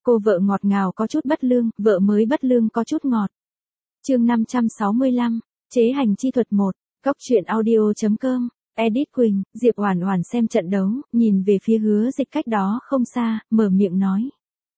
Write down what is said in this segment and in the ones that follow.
Cô vợ ngọt ngào có chút bất lương, vợ mới bất lương có chút ngọt. Chương 565, chế hành chi thuật 1, Cóc truyện audio.com, Edit Quỳnh, Diệp Oản Oản xem trận đấu, nhìn về phía Hứa Dịch cách đó không xa, mở miệng nói.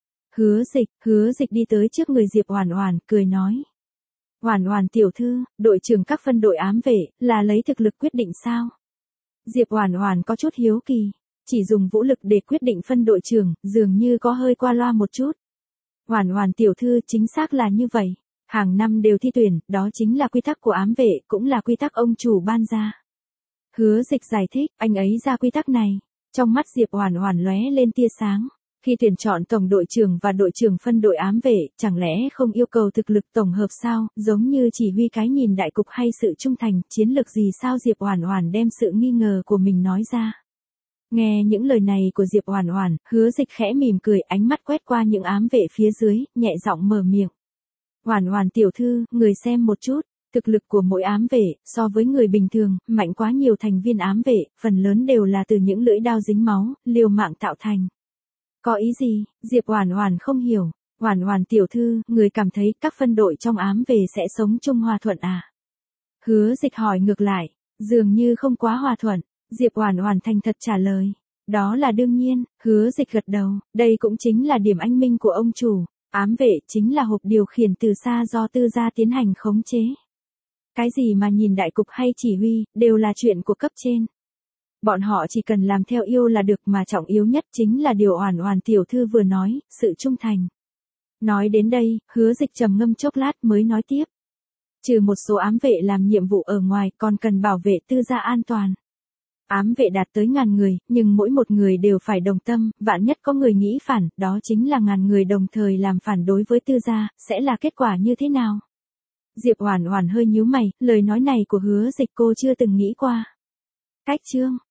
Hứa Dịch đi tới trước người Diệp Oản Oản, cười nói. Oản Oản tiểu thư, đội trưởng các phân đội ám vệ, là lấy thực lực quyết định sao? Diệp Oản Oản có chút hiếu kỳ, chỉ dùng vũ lực để quyết định phân đội trưởng, dường như có hơi qua loa một chút. Oản Oản tiểu thư, chính xác là như vậy. Hàng năm đều thi tuyển, đó chính là quy tắc của ám vệ, cũng là quy tắc ông chủ ban ra. Hứa Dịch giải thích, anh ấy ra quy tắc này. Trong mắt Diệp Oản Oản lóe lên tia sáng. Khi tuyển chọn tổng đội trưởng và đội trưởng phân đội ám vệ, chẳng lẽ không yêu cầu thực lực tổng hợp sao, giống như chỉ huy cái nhìn đại cục hay sự trung thành, chiến lược gì sao? Diệp Oản Oản đem sự nghi ngờ của mình nói ra. Nghe những lời này của Diệp Oản Oản, Hứa Dịch khẽ mỉm cười, ánh mắt quét qua những ám vệ phía dưới, nhẹ giọng mở miệng. Oản Oản tiểu thư, người xem một chút, thực lực của mỗi ám vệ, so với người bình thường, mạnh quá nhiều. Thành viên ám vệ, phần lớn đều là từ những lưỡi đao dính máu, liều mạng tạo thành. Có ý gì? Diệp Oản Oản không hiểu. Oản Oản tiểu thư, người cảm thấy các phân đội trong ám vệ sẽ sống chung hòa thuận à? Hứa Dịch hỏi ngược lại, dường như không quá hòa thuận. Diệp Oản Oản thành thật trả lời. Đó là đương nhiên. Hứa Dịch gật đầu, đây cũng chính là điểm anh minh của ông chủ. Ám vệ chính là hộp điều khiển từ xa do tư gia tiến hành khống chế. Cái gì mà nhìn đại cục hay chỉ huy, đều là chuyện của cấp trên. Bọn họ chỉ cần làm theo yêu là được, mà trọng yếu nhất chính là điều Oản Oản tiểu thư vừa nói, sự trung thành. Nói đến đây, Hứa Dịch trầm ngâm chốc lát mới nói tiếp. Trừ một số ám vệ làm nhiệm vụ ở ngoài, còn cần bảo vệ tư gia an toàn. Ám vệ đạt tới 1000 người, nhưng mỗi một người đều phải đồng tâm, vạn nhất có người nghĩ phản, đó chính là 1000 người đồng thời làm phản đối với tư gia, sẽ là kết quả như thế nào? Diệp Oản Oản hơi nhíu mày, lời nói này của Hứa Dịch cô chưa từng nghĩ qua. Cách chương